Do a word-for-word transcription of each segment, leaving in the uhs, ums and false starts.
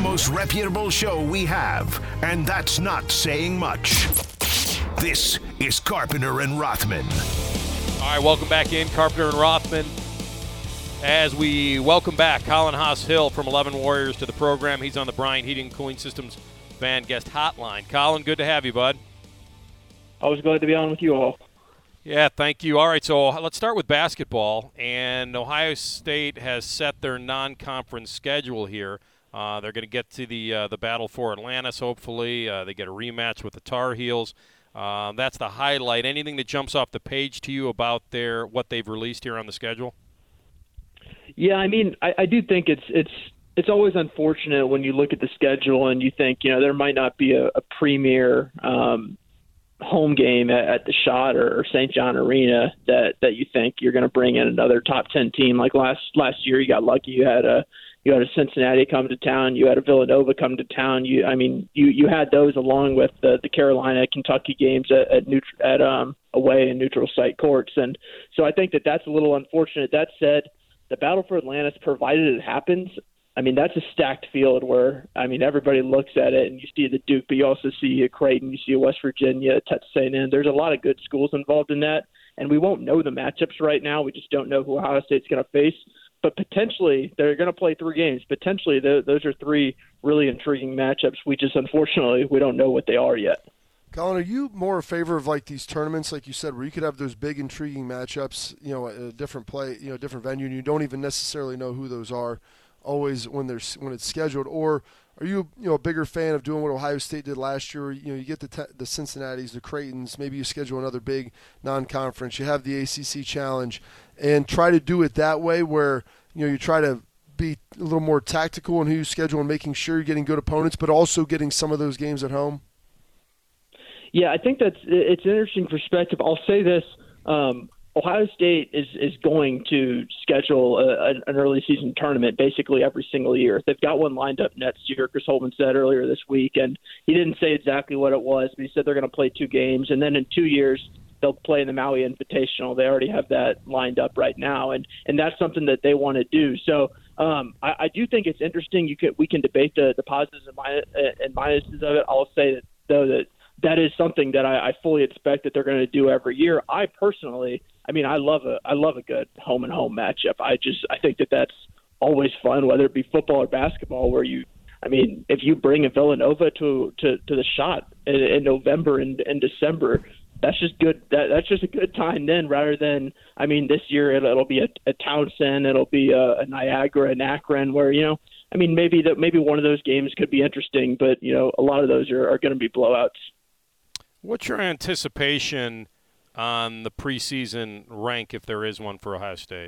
most reputable show we have, and that's not saying much. This is Carpenter and Rothman. All right, welcome back in, Carpenter and Rothman. As we welcome back Colin Hass-Hill from eleven Warriors to the program. He's on the Bryant Heating and Cooling Systems fan guest hotline. Colin, good to have you, bud. Always glad to be on with you all. Yeah, thank you. All right, so let's start with basketball. And Ohio State has set their non-conference schedule here. Uh, they're going to get to the uh, the battle for Atlantis, hopefully. Uh, they get a rematch with the Tar Heels. Uh, that's the highlight. Anything that jumps off the page to you about their what they've released here on the schedule? Yeah, I mean, I, I do think it's it's it's always unfortunate when you look at the schedule and you think, you know, there might not be a, a premier um, home game at, at the Schott or, or Saint John Arena that, that you think you're going to bring in another top ten team. Like last last year, you got lucky. You had a You had a Cincinnati come to town. You had a Villanova come to town. You, I mean, you, you had those along with the, the Carolina, Kentucky games at at, neut- at um, away in neutral site courts, and so I think that that's a little unfortunate. That said, the battle for Atlantis, provided it happens, I mean, that's a stacked field where, I mean, everybody looks at it and you see the Duke, but you also see a Creighton, you see a West Virginia, Texas A and M. There's a lot of good schools involved in that, and we won't know the matchups right now. We just don't know who Ohio State's going to face. But potentially, they're going to play three games. Potentially, those are three really intriguing matchups. We just, unfortunately, we don't know what they are yet. Colin, are you more in favor of like these tournaments, like you said, where you could have those big, intriguing matchups, you know, at a different play, you know, different venue, and you don't even necessarily know who those are, always when they're when it's scheduled? Or are you, you know, a bigger fan of doing what Ohio State did last year? You know, you get the te- the Cincinnatis, the Creightons, maybe you schedule another big non-conference. You have the A C C Challenge, and try to do it that way, where you know you try to be a little more tactical in who you schedule and making sure you're getting good opponents, but also getting some of those games at home. Yeah, I think that's it's an interesting perspective. I'll say this. Um, Ohio State is, is going to schedule a, an early season tournament basically every single year. They've got one lined up next year, Chris Holtmann said earlier this week, and he didn't say exactly what it was, but he said they're going to play two games, and then in two years they'll play in the Maui Invitational. They already have that lined up right now, and, and that's something that they want to do. So um, I, I do think it's interesting. You could, we can debate the, the positives and, minus, and minuses of it. I'll say that, though, that that is something that I, I fully expect that they're going to do every year. I personally – I mean, I love a I love a good home and home matchup. I just I think that that's always fun, whether it be football or basketball. Where you, I mean, if you bring a Villanova to to, to the Schott in, in November and, and December, that's just good. That that's just a good time then, rather than I mean, this year it'll, it'll be a, a Townsend, it'll be a, a Niagara, an Akron, where you know, I mean, maybe that maybe one of those games could be interesting, but you know, a lot of those are, are going to be blowouts. What's your anticipation on the preseason rank, if there is one, for Ohio State?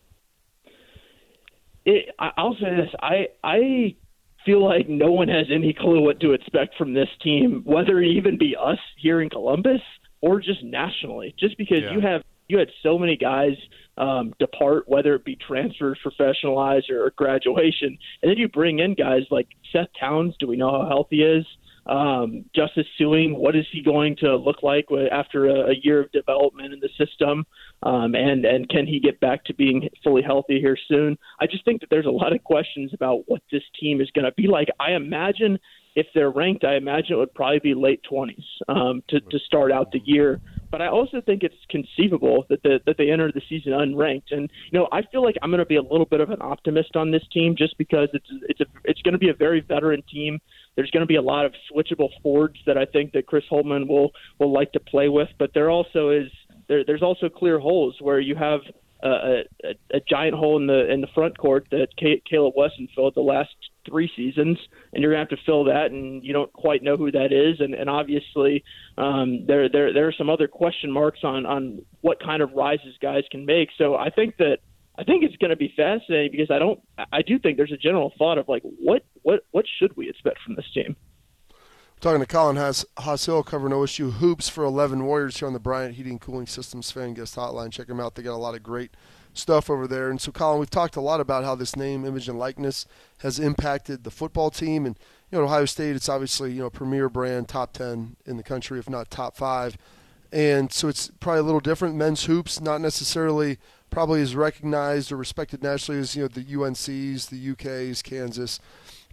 It, I'll say this. I I feel like no one has any clue what to expect from this team, whether it even be us here in Columbus or just nationally, just because yeah. you have you had so many guys um, depart, whether it be transfers, professionalized, or graduation, and then you bring in guys like Seth Towns. Do we know how healthy he is? Um, Justice Sueing, what is he going to look like after a, a year of development in the system? Um, and, and can he get back to being fully healthy here soon? I just think that there's a lot of questions about what this team is going to be like. I imagine if they're ranked, I imagine it would probably be late twenties um, to, to start out the year. But I also think it's conceivable that the, that they enter the season unranked. And, you know, I feel like I'm going to be a little bit of an optimist on this team just because it's it's a, it's going to be a very veteran team. There's going to be a lot of switchable forwards that I think that Chris Holtmann will, will like to play with. But there also is there, there's also clear holes where you have a, a, a giant hole in the in the front court that Caleb Wesson filled the last three seasons, and you're going to have to fill that, and you don't quite know who that is. And, and obviously um, there, there there are some other question marks on, on what kind of rises guys can make. So I think that I think it's going to be fascinating because I don't I do think there's a general thought of like what what what should we expect from this team. Talking to Colin Hass-Hill, covering O S U hoops for eleven Warriors here on the Bryant Heating and Cooling Systems fan guest hotline. Check them out. They got a lot of great stuff over there. And so, Colin, we've talked a lot about how this name, image, and likeness has impacted the football team. And, you know, Ohio State, it's obviously, you know, a premier brand, top ten in the country, if not top five. And so it's probably a little different. Men's hoops, not necessarily probably as recognized or respected nationally as, you know, the U N Cs, the U Ks, Kansas.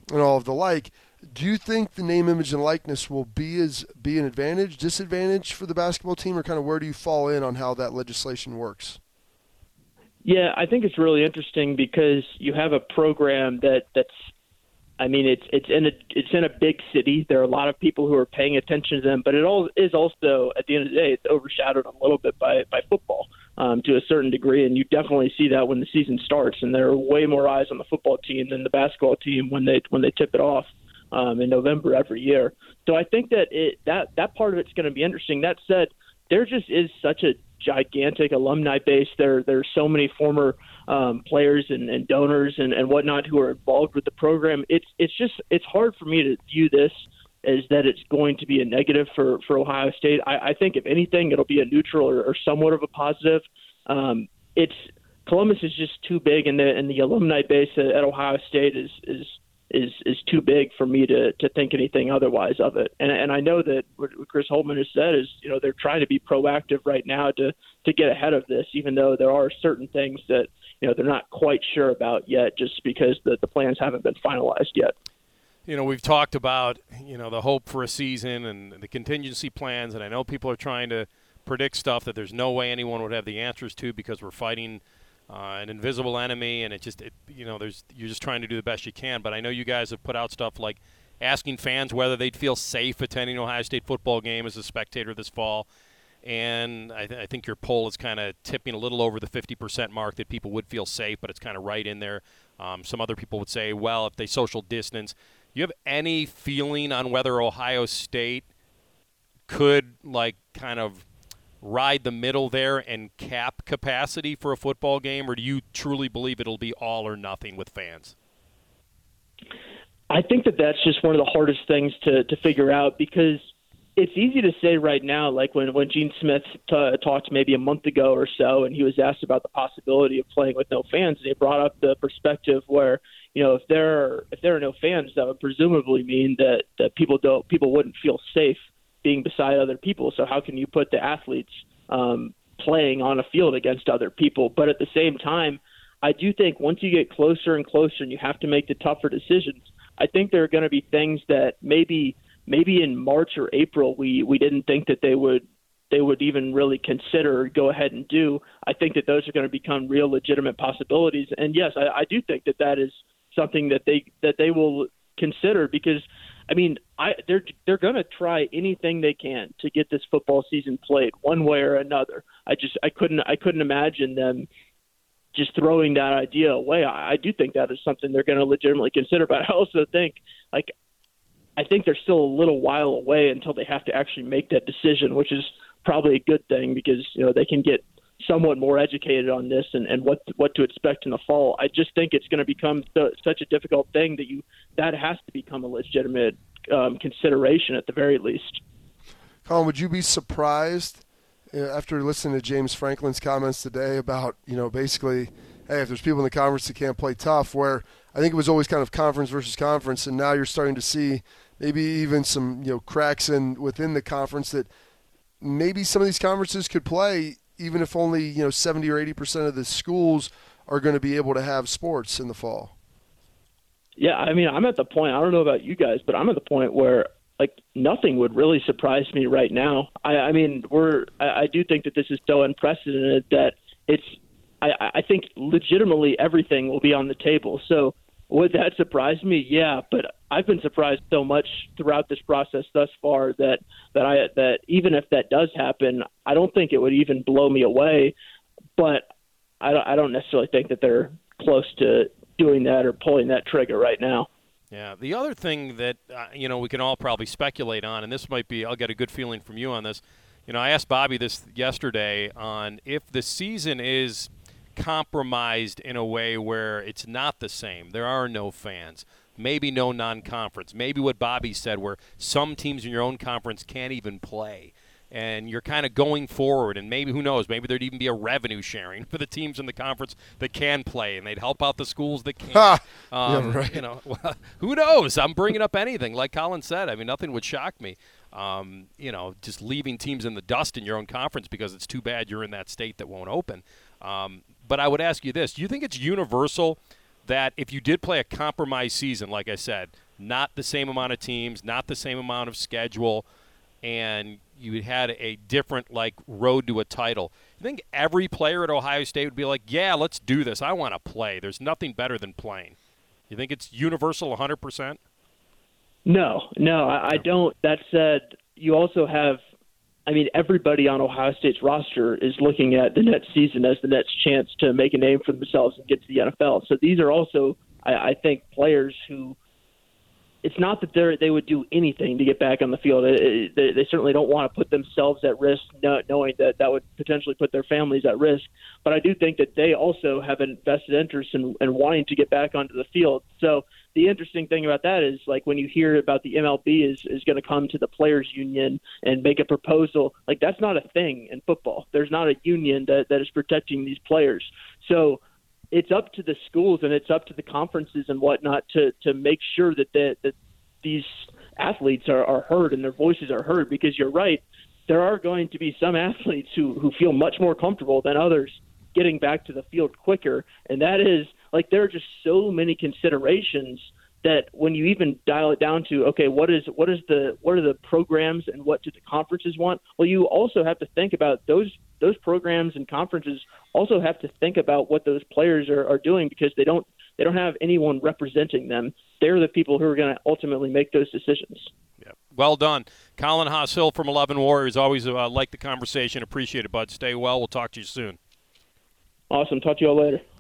and all of the like. Do you think the name, image, and likeness will be as be an advantage, disadvantage for the basketball team, or kind of where do you fall in on how that legislation works? Yeah, I think it's really interesting because you have a program that that's, I mean, it's it's in a it's in a big city. There are a lot of people who are paying attention to them, but it all is also, at the end of the day, it's overshadowed a little bit by by football um, to a certain degree, and you definitely see that when the season starts. And there are way more eyes on the football team than the basketball team when they when they tip it off um, in November every year. So I think that it that that part of it's going to be interesting. That said, there just is such a gigantic alumni base. There there's so many former um, players and, and donors and, and whatnot who are involved with the program. It's it's just it's hard for me to view this as that it's going to be a negative for, for Ohio State. I, I think if anything, it'll be a neutral or, or somewhat of a positive. Um, it's Columbus is just too big, and the and the alumni base at, at Ohio State is is is is too big for me to, to think anything otherwise of it. And and I know that what Chris Holtmann has said is, you know, they're trying to be proactive right now to, to get ahead of this, even though there are certain things that, you know, they're not quite sure about yet just because the, the plans haven't been finalized yet. You know, we've talked about, you know, the hope for a season and the contingency plans, and I know people are trying to predict stuff that there's no way anyone would have the answers to because we're fighting Uh, an invisible enemy, and it just, it, you know, there's you're just trying to do the best you can. But I know you guys have put out stuff like asking fans whether they'd feel safe attending an Ohio State football game as a spectator this fall. And I, th- I think your poll is kind of tipping a little over the fifty percent mark that people would feel safe, but it's kind of right in there. Um, some other people would say, well, if they social distance. Do you have any feeling on whether Ohio State could, like, kind of ride the middle there and cap capacity for a football game, or do you truly believe it'll be all or nothing with fans? I think that that's just one of the hardest things to, to figure out because it's easy to say right now, like when, when Gene Smith t- talked maybe a month ago or so, and he was asked about the possibility of playing with no fans, and he brought up the perspective where, you know, if there are, if there are no fans, that would presumably mean that, that people don't people wouldn't feel safe being beside other people. So how can you put the athletes um, playing on a field against other people? But at the same time, I do think once you get closer and closer and you have to make the tougher decisions, I think there are going to be things that maybe maybe in March or April we, we didn't think that they would they would even really consider or go ahead and do. I think that those are going to become real legitimate possibilities. And yes, I, I do think that that is something that they that they will consider because I mean, I, they're they're going to try anything they can to get this football season played one way or another. I just I couldn't I couldn't imagine them just throwing that idea away. I, I do think that is something they're going to legitimately consider. But I also think like I think they're still a little while away until they have to actually make that decision, which is probably a good thing because you know they can get somewhat more educated on this and, and what what to expect in the fall. I just think it's going to become th- such a difficult thing that you that has to become a legitimate um, consideration at the very least. Colin, would you be surprised uh, after listening to James Franklin's comments today about, you know, basically, hey, if there's people in the conference that can't play tough, where I think it was always kind of conference versus conference, and now you're starting to see maybe even some, you know, cracks in within the conference that maybe some of these conferences could play even if only, you know, seventy or eighty percent of the schools are going to be able to have sports in the fall. Yeah, I mean, I'm at the point, I don't know about you guys, but I'm at the point where, like, nothing would really surprise me right now. I, I mean, we're, I, I do think that this is so unprecedented that it's, I, I think legitimately everything will be on the table. So would that surprise me? Yeah, but I've been surprised so much throughout this process thus far that, that I that even if that does happen, I don't think it would even blow me away. But I don't, I don't necessarily think that they're close to doing that or pulling that trigger right now. Yeah, the other thing that uh, you know we can all probably speculate on, and this might be, I'll get a good feeling from you on this. You know, I asked Bobby this yesterday on if the season is compromised in a way where it's not the same. There are no fans. Maybe no non-conference. Maybe what Bobby said, where some teams in your own conference can't even play. And you're kind of going forward, and maybe, who knows, maybe there'd even be a revenue sharing for the teams in the conference that can play, and they'd help out the schools that can't. um, yeah, right. You know, well, who knows? I'm bringing up anything. Like Colin said, I mean, nothing would shock me. Um, you know, just leaving teams in the dust in your own conference because it's too bad you're in that state that won't open. Um, but I would ask you this. Do you think it's universal that if you did play a compromise season, like I said, not the same amount of teams, not the same amount of schedule, and you had a different, like, road to a title, I think every player at Ohio State would be like, yeah, let's do this. I want to play. There's nothing better than playing. You think it's universal one hundred percent? No, no, I, I don't. That said, you also have, I mean, everybody on Ohio State's roster is looking at the next season as the next chance to make a name for themselves and get to the N F L. So these are also, I, I think, players who, it's not that they they would do anything to get back on the field. It, they, they certainly don't want to put themselves at risk, knowing that that would potentially put their families at risk. But I do think that they also have an vested interest in, in wanting to get back onto the field. So the interesting thing about that is, like, when you hear about the M L B is, is going to come to the players union and make a proposal, like, that's not a thing in football. There's not a union that, that is protecting these players. So it's up to the schools and it's up to the conferences and whatnot to, to make sure that, the, that these athletes are, are heard and their voices are heard, because you're right, there are going to be some athletes who, who feel much more comfortable than others getting back to the field quicker. And that is, like, there are just so many considerations that when you even dial it down to, okay, what is what is the what are the programs and what do the conferences want? Well, you also have to think about those those programs and conferences also have to think about what those players are, are doing, because they don't they don't have anyone representing them. They're the people who are going to ultimately make those decisions. Yeah. Well done. Colin Hass-Hill from eleven Warriors. Always uh, like the conversation. Appreciate it, bud. Stay well. We'll talk to you soon. Awesome. Talk to you all later.